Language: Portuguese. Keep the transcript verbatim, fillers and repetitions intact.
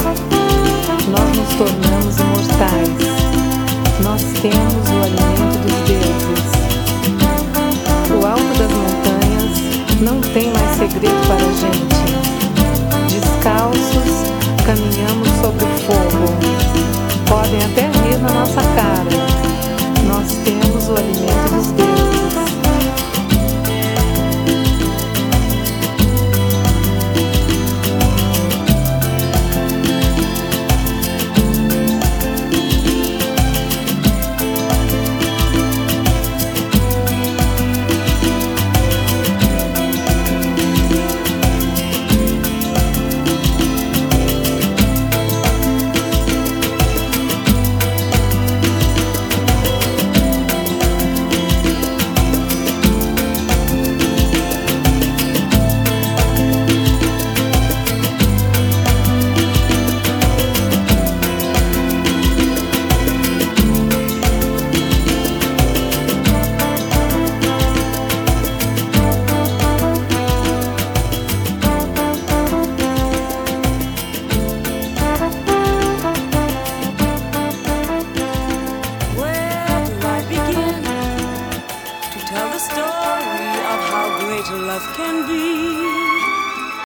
Nós nos tornamos imortais. Nós temos o alimento dos deuses. O alto das montanhas não tem mais segredo para a gente. Descalços, caminhamos sobre o fogo. Podem até rir na nossa cara. Nós temos o alimento dos deuses. Tell the story of how great love can be.